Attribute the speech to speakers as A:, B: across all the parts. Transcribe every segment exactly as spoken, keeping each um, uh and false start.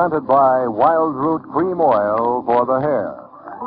A: presented by Wild Root Cream Oil for the hair.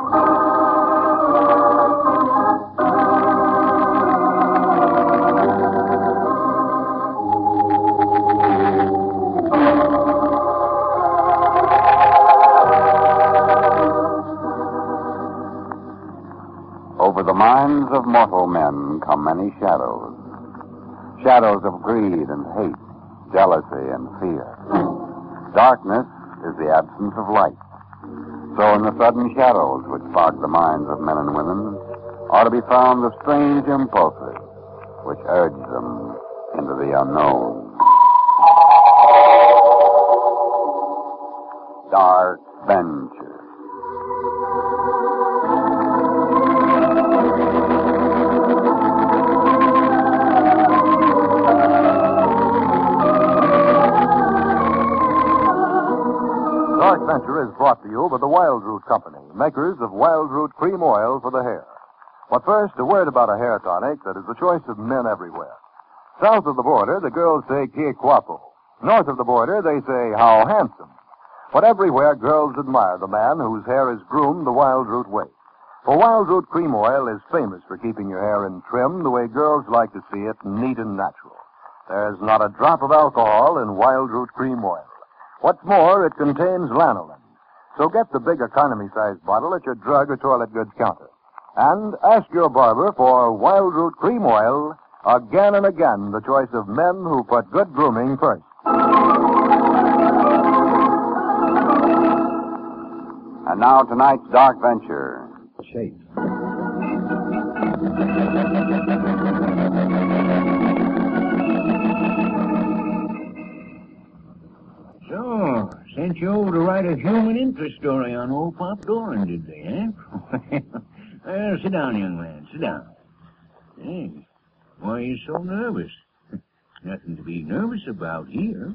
A: Over the minds of mortal men come many shadows. Shadows of greed and hate, jealousy and fear. Darkness is the absence of light. So in the sudden shadows which fog the minds of men and women are to be found the strange impulses which urge them into the unknown. Dark Venture. Dark Venture is brought to you by the Wild Root Company, makers of Wild Root Cream Oil for the hair. But first, a word about a hair tonic that is the choice of men everywhere. South of the border, the girls say, que guapo. North of the border, they say, how handsome. But everywhere, girls admire the man whose hair is groomed the Wild Root way. For Wild Root Cream Oil is famous for keeping your hair in trim the way girls like to see it, neat and natural. There's not a drop of alcohol in Wild Root Cream Oil. What's more, it contains lanolin. So get the big economy-sized bottle at your drug or toilet goods counter. And ask your barber for Wild Root Cream Oil, again and again the choice of men who put good grooming first. And now tonight's Dark Venture.
B: Chase.
C: So, sent you over to write a human interest story on old Pop Doran, did they, eh? Well, sit down, young man, sit down. Hey, why are you so nervous? Nothing to be nervous about here.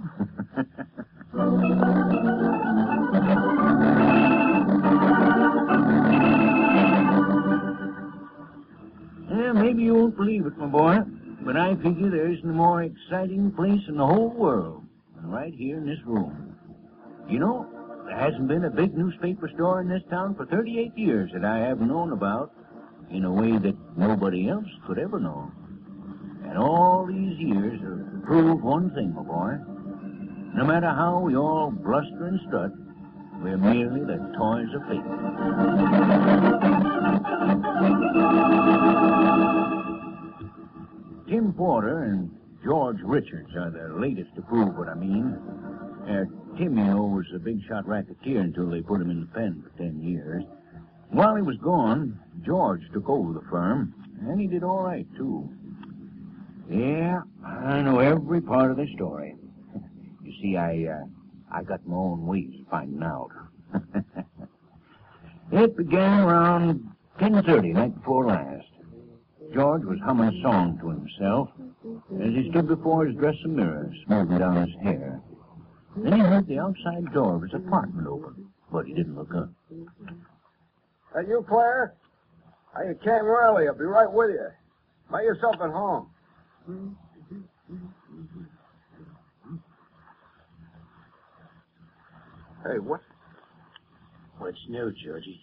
C: Yeah, maybe you won't believe it, my boy, but I figure there isn't a more exciting place in the whole world than right here in this room. You know, there hasn't been a big newspaper store in this town for thirty-eight years that I haven't known about in a way that nobody else could ever know. And all these years have proved one thing, my boy. No matter how we all bluster and strut, we're merely the toys of fate. Tim Porter and George Richards are the latest to prove what I mean. Uh, Tim, you know, was a big-shot racketeer until they put him in the pen for ten years. While he was gone, George took over the firm, and he did all right, too. Yeah, I know every part of the story. You see, I, uh, I got my own ways of finding out. It began around ten thirty, night before last. George was humming a song to himself as he stood before his dressing mirror, smoothing down his hair. Then he heard the outside door of his apartment open, but he didn't look up.
D: That you, Claire? I came early. I'll be right with you. Make yourself at home. Hey, what?
C: What's new, Georgie?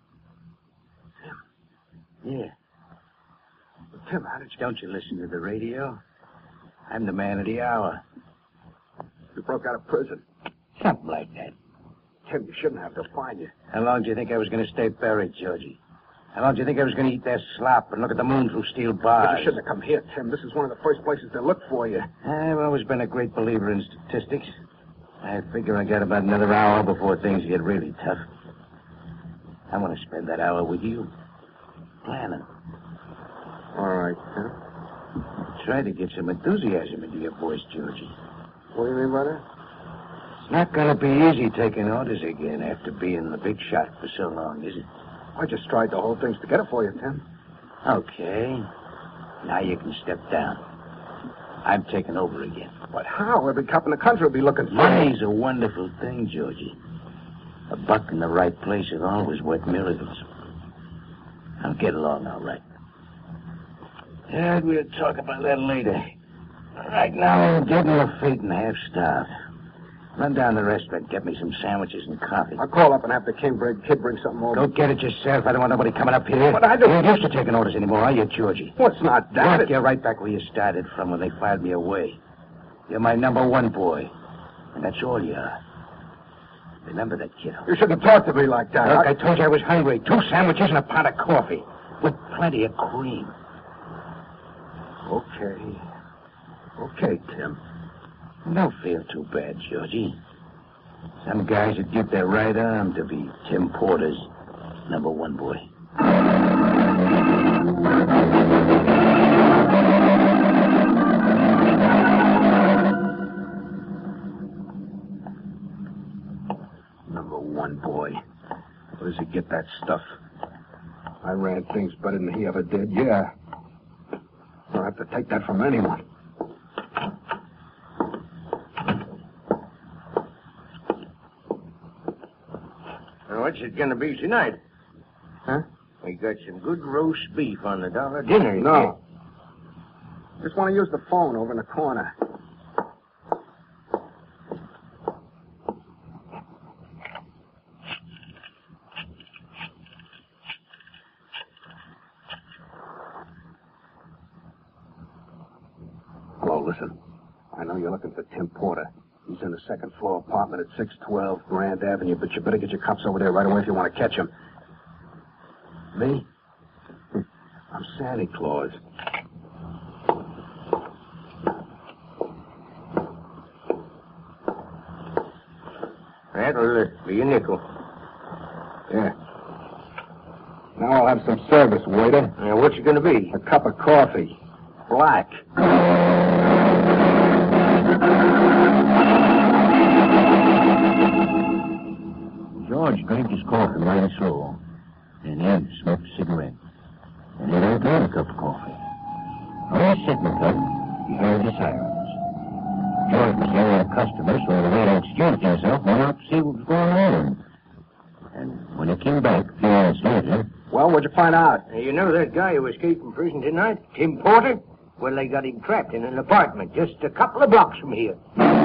C: Tim. Yeah.
D: Well, Tim, how did you...
C: Don't you listen to the radio? I'm the man of the hour.
D: You broke out of prison.
C: Something like that.
D: Tim, you shouldn't have to find you.
C: How long do you think I was going to stay buried, Georgie? How long do you think I was going to eat that slop and look at the moon through steel bars?
D: But you shouldn't have come here, Tim. This is one of the first places they look for you.
C: I've always been a great believer in statistics. I figure I got about another hour before things get really tough. I want to spend that hour with you. Planning.
D: All right, Tim.
C: Try to get some enthusiasm into your voice, Georgie.
D: What do you mean by that?
C: It's not going to be easy taking orders again after being the big shot for so long, is it?
D: I just tried to hold things together for you, Tim.
C: Okay. Now you can step down. I'm taking over again.
D: But how? Every cop in the country will be looking for you.
C: Money's a wonderful thing, Georgie. A buck in the right place is always worth miracles. I'll get along all right. Yeah, we'll talk about that later. Right now, I'm getting a fate and half starved. Run down to the restaurant. Get me some sandwiches and coffee.
D: I'll call up and have the King bring, kid bring something over.
C: Go get it yourself. I don't want nobody coming up here.
D: But I don't...
C: You ain't used to taking orders anymore, are you, Georgie?
D: Well, it's not that.
C: Look, you're right back where you started from when they fired me away. You're my number one boy. And that's all you are. Remember that, kiddo.
D: You shouldn't talk to me like that.
C: Look,
D: I...
C: I told you I was hungry. Two sandwiches and a pot of coffee. With plenty of cream.
D: Okay. Okay, Tim.
C: Don't feel too bad, Georgie. Some guys would give their right arm to be Tim Porter's number one boy.
D: Number one boy. Where does he get that stuff? I ran things better than he ever did, yeah. I don't have to take that from anyone.
C: What's it going to be tonight?
D: Huh?
C: We got some good roast beef on the dollar dinner.
D: No. Just want to use the phone over in the corner. Hello, listen. I know you're looking for Tim Porter. He's in the second floor apartment at six twelve Grand Avenue, but you better get your cops over there right away if you want to catch him. Me? I'm Santa Claus.
C: That'll be a nickel.
D: Yeah. Now I'll have some service, waiter.
C: Uh, what's it going to be?
D: A cup of coffee. Black.
C: George drank his coffee mighty slow, and Ed smoked a cigarette. And he drank another cup of coffee. On his second cup, he heard the sirens. George was there with a customer, so the waiter excused himself, went out to see what was going on. And when he came back a few minutes later...
D: Well, what'd you find out?
C: You know that guy who escaped from prison tonight, Tim Porter? Well, they got him trapped in an apartment just a couple of blocks from here.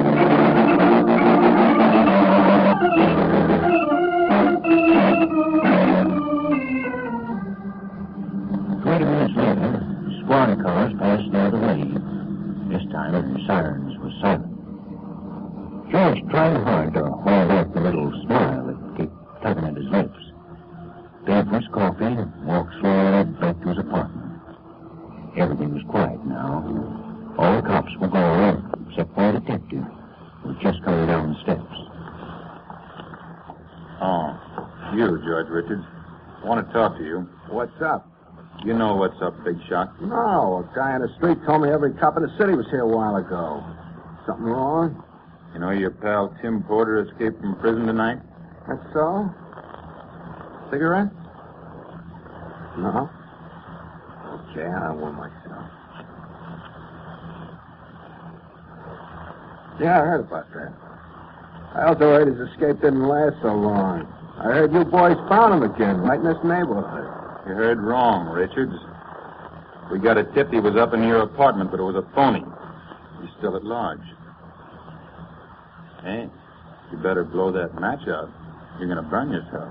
C: Twenty minutes later, squad cars passed the other way. This time, the sirens were silent. George tried hard to hold off the little smile that kept tugging at his lips. Paid for his coffee and walked slowly back to his apartment. Everything was quiet now. All the cops were gone, except for a detective who was just coming down the steps.
B: Oh, you, George Richards. I want to talk to you.
D: What's up?
B: You know what's up, Big Shot.
D: No, a guy on the street told me every cop in the city was here a while ago. Something wrong?
B: You know your pal Tim Porter escaped from prison tonight?
D: That's so? Cigarette? No. Okay, I don't want myself. Yeah, I heard about that. I also heard his escape didn't last so long. I heard you boys found him again, right in this neighborhood.
B: You heard wrong, Richards. We got a tip he was up in your apartment, but it was a phony. He's still at large. Hey, you better blow that match out. You're going to burn yourself.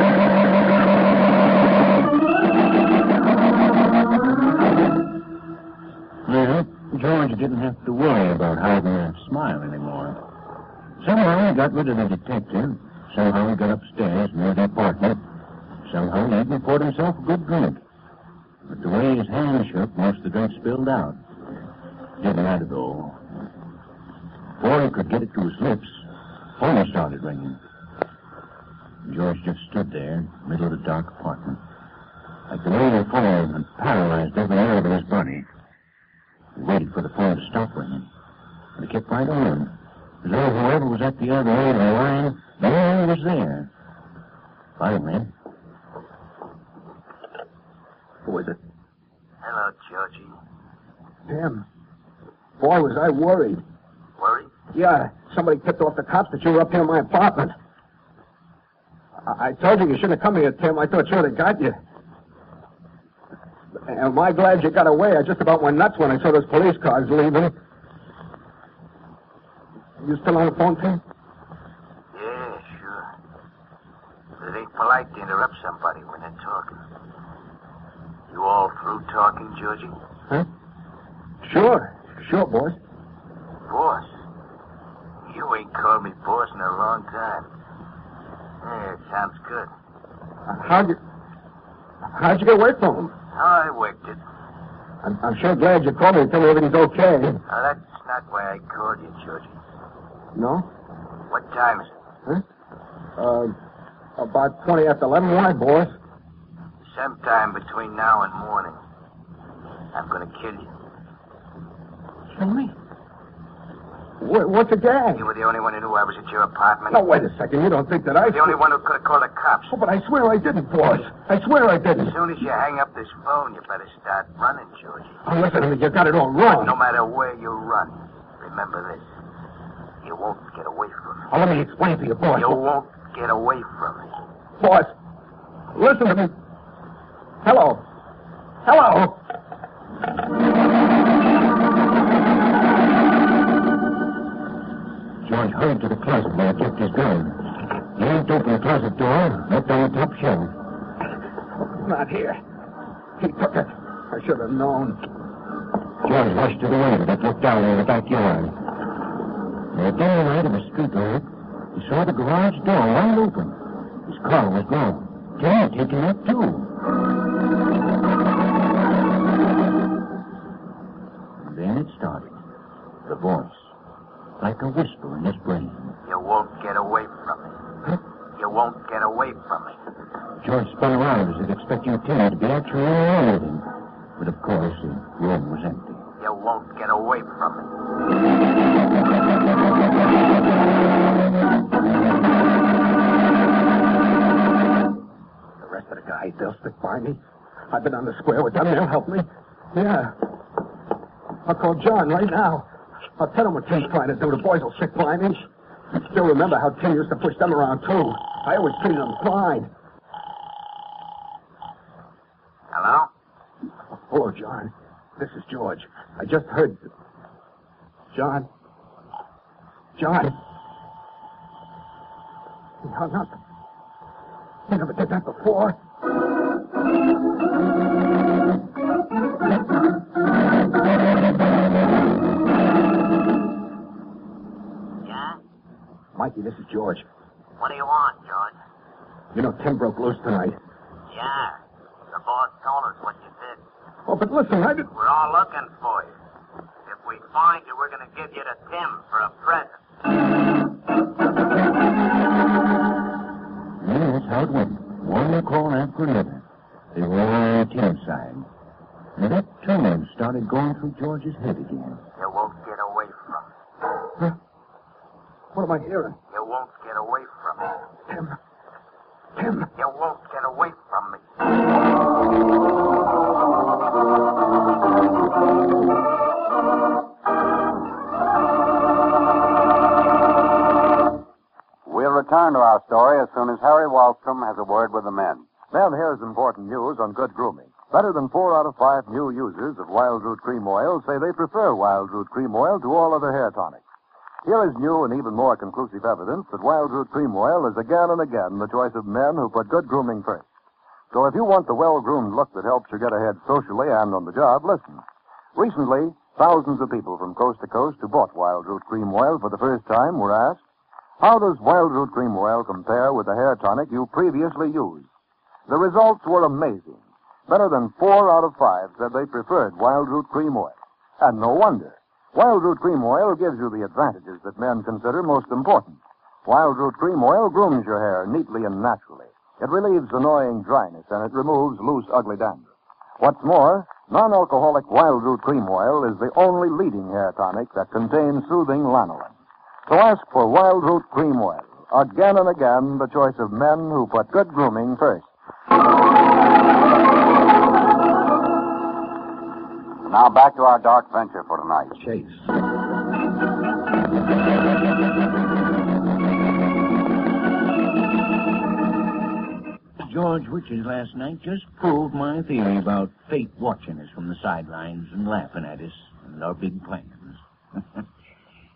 C: Well, George didn't have to worry about hiding that smile anymore. Somehow he got rid of the detective. Somehow he got upstairs near the apartment. Somehow he even poured himself a good drink. But the way his hand shook, most of the drink spilled out. Didn't matter, though. Before he could get it to his lips, the phone started ringing. George just stood there, in the middle of the dark apartment. Like the ring of the phone had paralyzed every nerve in his body. He waited for the phone to stop ringing. But it kept right on. As though whoever was at the other end of the line, there he was there. Finally.
D: Who is it?
E: Hello, Georgie.
D: Tim. Boy, was I worried.
E: Worried?
D: Yeah, somebody tipped off the cops that you were up here in my apartment. I, I told you you shouldn't have come here, Tim. I thought sure they got you. Am I glad you got away? I just about went nuts when I saw those police cars leaving. You still on the phone, Tim?
E: polite to interrupt somebody when they're talking. You all through talking, Georgie?
D: Huh? Sure. Sure, boss.
E: Boss? You ain't called me boss in a long time. Yeah, it sounds good.
D: How'd you... How'd you get away from him?
E: How I worked it.
D: I'm, I'm sure glad you called me to tell me everything's okay.
E: Now, that's not why I called you, Georgie.
D: No?
E: What time is it?
D: Huh? Uh, about twenty after eleven. Why, boss?
E: Sometime between now and morning. I'm gonna kill you.
D: Kill me? What, what's the gag?
E: You were the only one who knew I was at your apartment.
D: No, wait a second. You don't think that I...
E: The only one who could have called the cops.
D: Oh, but I swear I didn't, boss. I swear I didn't.
E: As soon as you hang up this phone, you better start running, Georgie.
D: Oh, listen to me. You got it all wrong.
E: No matter where you run, remember this. You won't get away from me.
D: Oh, let me explain to you, boss.
E: You won't get away from me.
D: Boss, listen to me. Hello. Hello. George hurried to the closet where he kept his gun. He yanked open the closet door, left on the top shelf. It's not here. He took it. I should have known. George rushed to the window that looked down in the backyard. In the dim light of a street lamp, he saw the garage door wide open. His car was gone. Tim had taken it, too. And then it started. The voice. Like a whisper in his brain.
E: You won't get away from me.
D: Huh?
E: You won't get away from me.
D: George spun around as if expecting Tim to be actually in the room with him. But of course, the room was empty.
E: You won't get away from me. The rest of the guys, they'll stick by me. I've been on the square with them. They'll help me. Yeah. I'll call John right now. I'll tell him what Tim's trying to do. The boys will stick by me. I still remember how Tim used to push them around, too. I always treated them fine. Hello?
D: Hello, John. This is George. I just heard... John? John? He hung up. He never did that before.
E: Yeah?
D: Mikey, this is George.
E: What do you want, George?
D: You know Tim broke loose tonight.
E: Yeah. The boss told us what you did.
D: Oh, but listen, I did...
E: We're all looking for you. If we find you, we're going to give you to Tim for a present.
D: Yeah, that's how it went. One call after another. They were all on Tim's side. And that tumult started going through George's head again.
E: You won't get away from me.
D: Huh? What am I hearing?
E: You won't get away from me.
D: Tim. Tim.
E: You won't get away from me.
F: We'll return to our story as soon as Harry Wallstrom has a word with the men.
A: Then here's important news on good grooming. Better than four out of five new users of Wild Root Cream Oil say they prefer Wild Root Cream Oil to all other hair tonics. Here is new and even more conclusive evidence that Wild Root Cream Oil is again and again the choice of men who put good grooming first. So if you want the well-groomed look that helps you get ahead socially and on the job, listen. Recently, thousands of people from coast to coast who bought Wild Root Cream Oil for the first time were asked, how does Wild Root Cream Oil compare with the hair tonic you previously used? The results were amazing. Better than four out of five said they preferred Wild Root Cream Oil. And no wonder. Wild Root Cream Oil gives you the advantages that men consider most important. Wild Root Cream Oil grooms your hair neatly and naturally. It relieves annoying dryness, and it removes loose, ugly dandruff. What's more, non-alcoholic Wild Root Cream Oil is the only leading hair tonic that contains soothing lanolin. So ask for Wild Root Cream Oil. Again and again, the choice of men who put good grooming first.
F: Now back to our dark venture for tonight.
D: Chase.
C: George Witches last night just proved my theory about fate watching us from the sidelines and laughing at us and our big plans.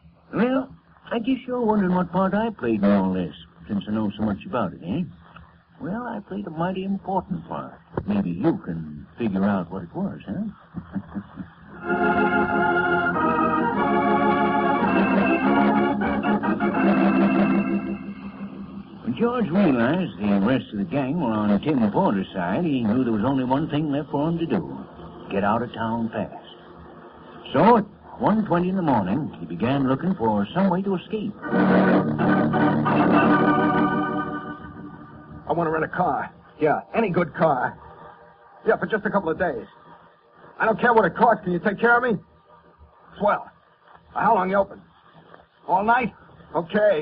C: Well, I guess you're wondering what part I played in all this, since I know so much about it, eh? Well, I played a mighty important part. Maybe you can figure out what it was, huh? When George realized the rest of the gang were on Tim Porter's side, he knew there was only one thing left for him to do. Get out of town fast. So at one twenty in the morning, he began looking for some way to escape.
E: I want to rent a car. Yeah, any good car. Yeah, for just a couple of days. I don't care what it costs. Can you take care of me? Swell. How long you open? All night? Okay.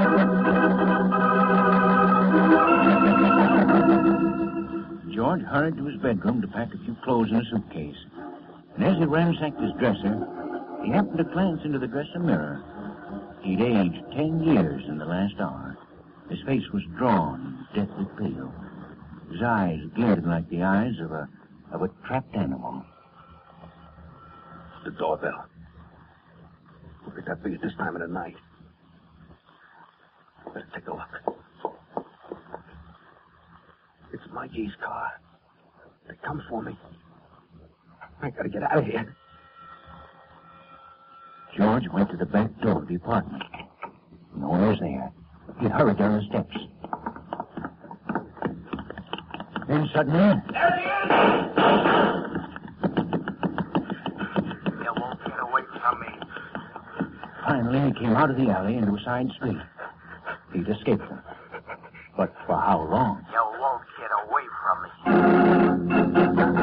C: George hurried to his bedroom to pack a few clothes in a suitcase. And as he ransacked his dresser, he happened to glance into the dresser mirror. He'd aged ten years in the last hour. His face was drawn, deathly pale. His eyes glinted like the eyes of a of a trapped animal.
E: The doorbell. Who could that be at this time of the night? Better take a look. It's Mikey's car. They come for me. I gotta get out of here.
C: George went to the back door of the apartment. No one was there. He hurried down the steps. Then suddenly...
G: There he is! You won't get away from me.
C: Finally, he came out of the alley into a side street. He'd escaped them. But for how long?
G: You won't get away from me.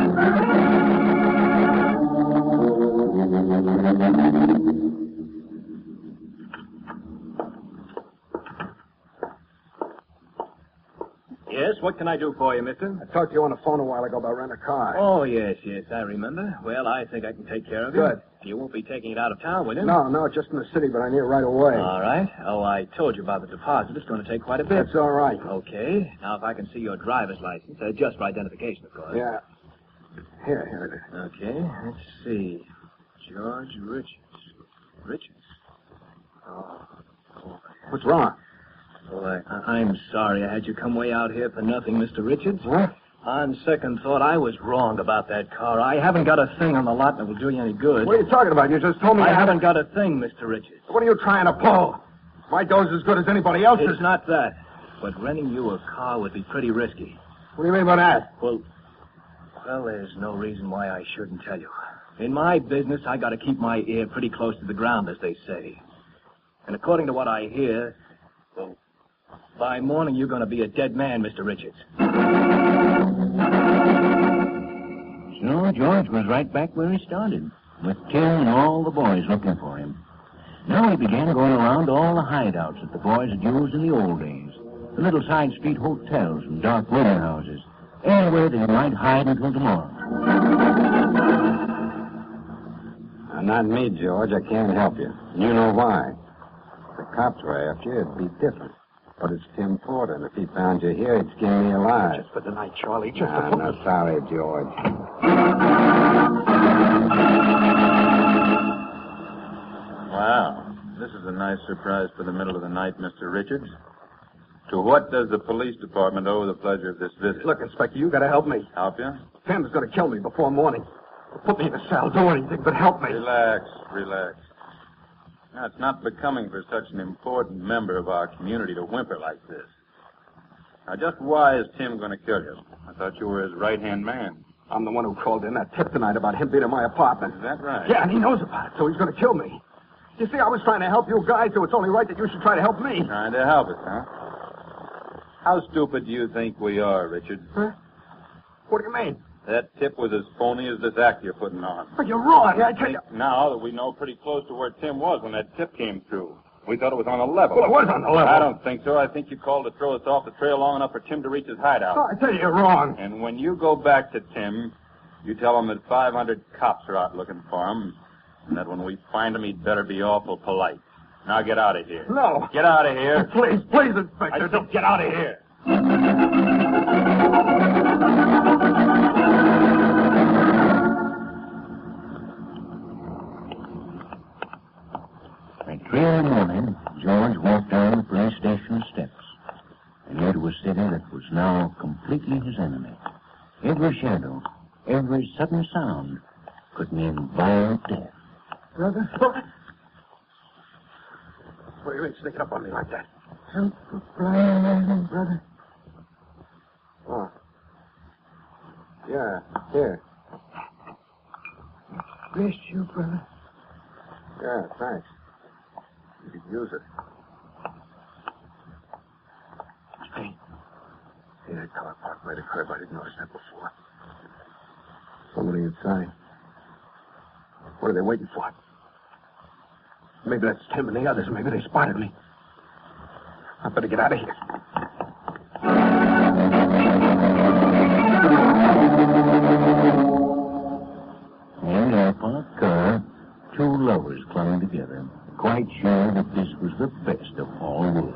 H: Yes, what can I do for you, mister?
E: I talked to you on the phone a while ago about renting a car.
H: Oh, yes, yes, I remember. Well, I think I can take care of you.
E: Good.
H: You won't be taking it out of town, will you?
E: No, no, just in the city, but I need it right away.
H: All right. Oh, I told you about the deposit. It's going to take quite a bit.
E: That's all right.
H: Okay. Now, if I can see your driver's license, uh, just for identification, of course.
E: Yeah. Here, here it is.
H: Okay, let's see. George Richards. Richards? Oh, boy.
E: What's wrong?
H: Boy, I- I'm sorry I had you come way out here for nothing, Mister Richards.
E: What?
H: On second thought, I was wrong about that car. I haven't got a thing on the lot that will do you any good.
E: What are you talking about? You just told me
H: I
E: you
H: haven't got a thing, Mister Richards.
E: What are you trying to pull? My doe's as good as anybody else's.
H: It's not that. But renting you a car would be pretty risky.
E: What do you mean by that?
H: Well, well, there's no reason why I shouldn't tell you. In my business, I got to keep my ear pretty close to the ground, as they say. And according to what I hear, well, by morning you're going to be a dead man, Mister Richards.
C: So George was right back where he started, with Tim and all the boys looking for him. Now he began going around all the hideouts that the boys had used in the old days, the little side street hotels and dark rooming houses, anywhere that he might hide until tomorrow.
I: Uh, not me, George. I can't help you. You know why. If the cops were after you, it'd be different. But it's Tim Porter, and if he found you here, he'd skin me alive.
E: Just for the night, Charlie. Just
I: I'm
E: for...
I: not sorry, George.
B: Wow. This is a nice surprise for the middle of the night, Mister Richards. To what does the police department owe the pleasure of this visit?
E: Look, Inspector, you gotta help me.
B: Help you?
E: Tim's gonna kill me before morning. Put me in a cell. Do anything but help me.
B: Relax, relax. Now, it's not becoming for such an important member of our community to whimper like this. Now, just why is Tim going to kill you? I thought you were his right-hand man.
E: I'm the one who called in that tip tonight about him being in my apartment.
B: Is that right?
E: Yeah, and he knows about it, so he's gonna kill me. You see, I was trying to help you guys, so it's only right that you should try to help me.
B: Trying to help us, huh? How stupid do you think we are, Richard?
E: Huh? What do you mean?
B: That tip was as phony as this act you're putting on.
E: But you're wrong. I tell you.
B: Now that we know pretty close to where Tim was when that tip came through. We thought it was on a level.
E: Well, it was on the level.
B: I don't think so. I think you called to throw us off the trail long enough for Tim to reach his hideout.
E: Oh, I tell you, you're wrong.
B: And when you go back to Tim, you tell him that five hundred cops are out looking for him, and that when we find him, he'd better be awful polite. Now get out of here.
E: No.
B: Get out of here.
E: Please, please, Inspector.
B: I said
E: don't
B: get out of here.
C: At three in the morning, George walked down the police station steps and into a city that was now completely his enemy. Every shadow, every sudden sound could mean violent death.
E: Brother? What? What are you doing sneaking up on me like that?
C: Help the blind man, brother.
I: Oh. Yeah, here.
C: Bless you, brother.
I: Yeah, thanks. You could use it.
E: Hey. Hey, that car parked by the curb. I didn't notice that before.
I: Somebody inside.
E: What are they waiting for? Maybe that's Tim and the others. Maybe they spotted me. I better get out of here.
C: In a parked car, two lovers clung together, quite sure that this was the best of all worlds.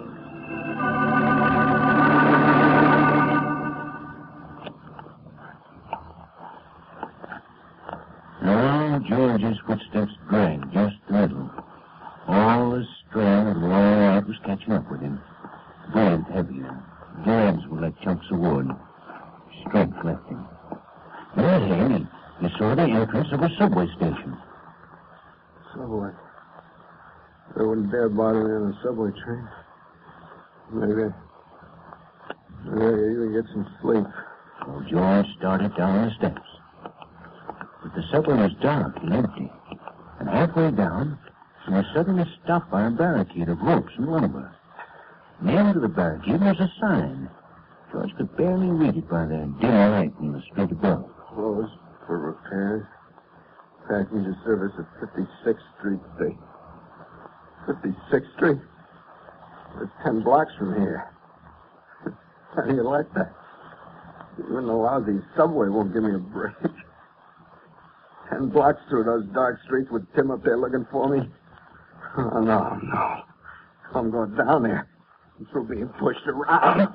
C: Now George's footsteps dragged just a little. All the strain of the long night was catching up with him. Breathed heavier. Legs were like chunks of wood. Strength left him. Then ahead, he saw the entrance of a subway station.
I: Subway. I wouldn't dare bother me on a subway train. Maybe. Maybe even get some sleep.
C: So George started down the steps. But the subway was dark and empty. And halfway down, he was suddenly stopped by a barricade of ropes and lumber. At the end of the barricade was a sign. George could barely read it by the dim light in the street above.
I: Closed for repairs. Passenger service at fifty-sixth Street. Day. fifty-sixth Street? It's ten blocks from here. How do you like that? Even the lousy subway won't give me a break. Ten blocks through those dark streets with Tim up there looking for me. Oh, no, no. I'm going down there. Through being pushed around.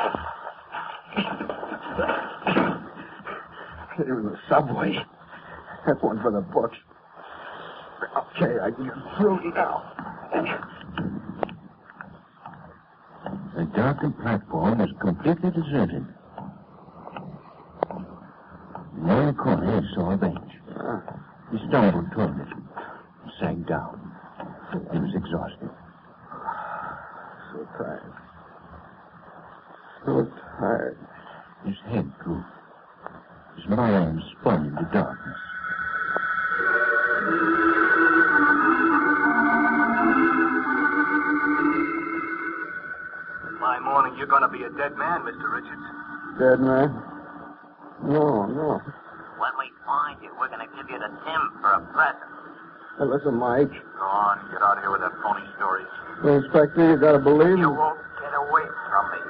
I: Even the subway. That's one for the books. Okay, I can get through now.
C: The darkened platform was completely deserted. In one corner, he saw a bench.
I: Uh,
C: He stumbled toward it and sank down. He was exhausted.
I: so tired. So tired.
C: His head drooped. His mind spun into darkness.
G: By morning, you're going to be a dead man, Mister Richards.
I: Dead man? No, no.
G: When we find you, we're going to give you to Tim for a present.
I: Hey, listen, Mike.
G: Go on, get out of here with that phony story.
I: Inspector, you gotta believe
G: You
I: me.
G: won't get away from me.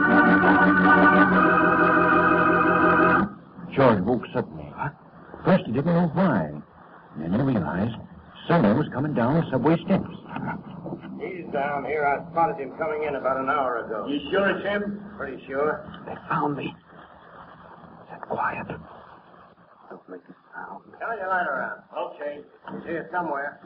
C: George woke suddenly. First, he didn't know why. And then he realized someone was coming down the subway steps.
H: He's down here. I spotted him coming in about an hour ago. You sure it's him? Pretty sure.
E: They found me. Get quiet. Don't make a sound.
H: Turn your light around. Okay. He's here somewhere.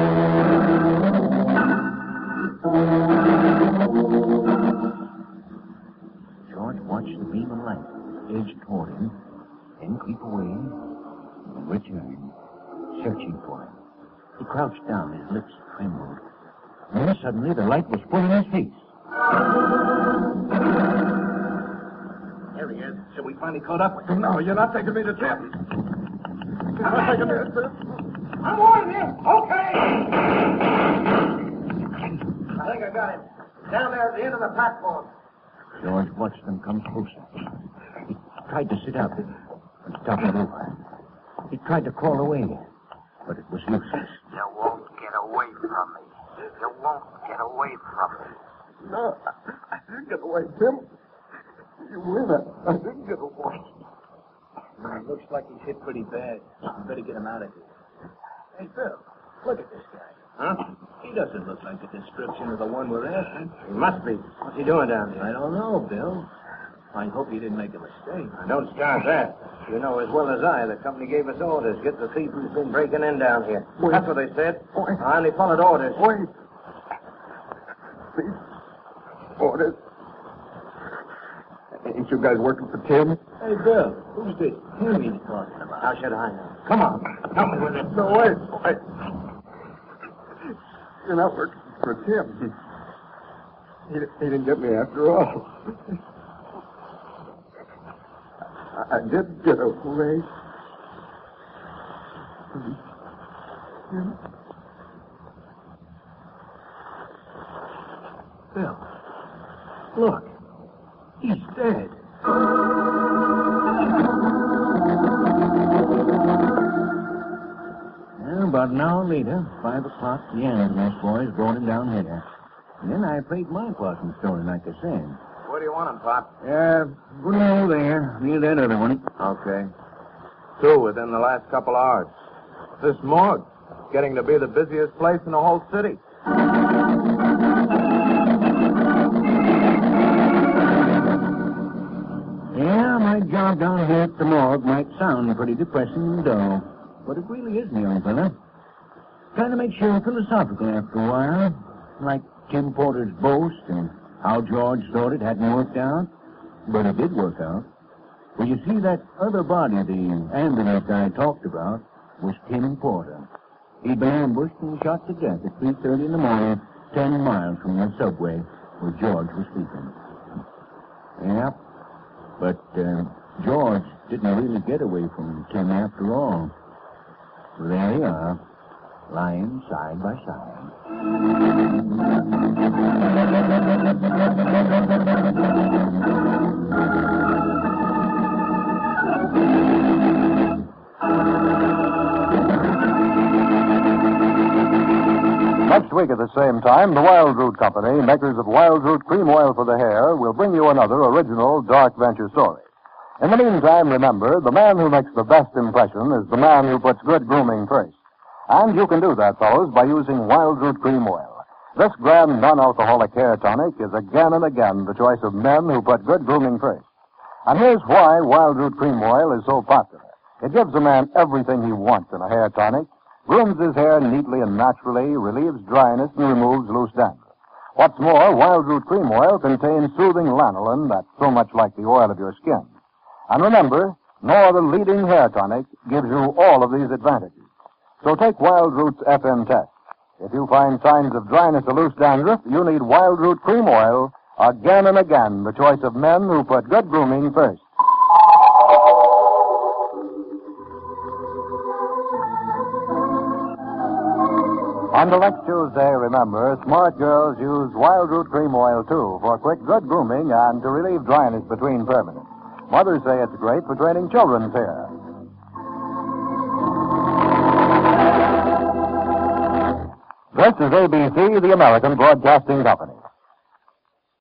C: George watched the beam of light edge toward him, then creep away, and return, searching for him. He crouched down, his lips trembled. And then suddenly the light was full in his face.
H: There he is. So we finally caught up with him.
E: No, you're not taking me to Tim. You're not taking me to Tim.
H: I'm warning you. Okay. I think I got him. Down there at the end of the platform.
C: George watched them come closer. He tried to sit up and stop it over. He tried to crawl away, but it was useless.
G: You won't get away from me. You won't get away from me.
E: No, I, I didn't get away, Tim. You win it. I didn't get away.
H: It looks like he's hit pretty bad. You better get him out of here. Hey, Phil, look at this guy. Huh? He doesn't look like the description of the one we're after. He must be. What's he doing down here? I don't know, Bill. I hope you didn't make a mistake. I don't start that. You know as well as I, the company gave us orders. Get the thief who's been breaking in down here.
E: Wait.
H: That's what they said.
E: Wait.
H: I only followed orders.
E: Wait. Please. Orders.
I: Ain't you guys working for Tim?
C: Hey, Bill, who's this Tim he's talking about? How should I know? Come on, tell me what it is.
I: No, wait, wait. You're not working for Tim. He, he didn't get me after all. I, I did get a raise.
C: Bill, look, he's dead. Well, about an hour later, five o'clock, the ambulance boys brought him down here. And then I played my part in the story, like I said.
B: Where do you want him, Pop?
C: Uh, good over there, near that other one.
B: Okay. Two within the last couple hours. This morgue, getting to be the busiest place in the whole city.
C: Yeah, my job down here at the morgue might sound pretty depressing and dull, but it really isn't, young fella. Kind of makes you philosophical after a while, like Tim Porter's boast and how George thought it hadn't worked out, but it did work out. Well, you see, that other body, the ambulance guy talked about, was Tim Porter. He'd been ambushed and shot to death at three thirty in the morning, ten miles from the subway where George was sleeping. Yep. But uh, George didn't really get away from Tim after all. So there they are, lying side by side.
A: Next week at the same time, the Wild Root Company, makers of Wild Root Cream Oil for the Hair, will bring you another original dark venture story. In the meantime, remember, the man who makes the best impression is the man who puts good grooming first. And you can do that, fellows, by using Wild Root Cream Oil. This grand non-alcoholic hair tonic is again and again the choice of men who put good grooming first. And here's why Wild Root Cream Oil is so popular. It gives a man everything he wants in a hair tonic, grooms his hair neatly and naturally, relieves dryness, and removes loose dandruff. What's more, Wild Root Cream Oil contains soothing lanolin that's so much like the oil of your skin. And remember, no other leading hair tonic gives you all of these advantages. So take Wild Root's F M test. If you find signs of dryness or loose dandruff, you need Wild Root Cream Oil, again and again, the choice of men who put good grooming first. Until next Tuesday, remember, smart girls use Wild Root Cream Oil, too, for quick, good grooming and to relieve dryness between permanents. Mothers say it's great for training children's hair. This is A B C, the American Broadcasting Company.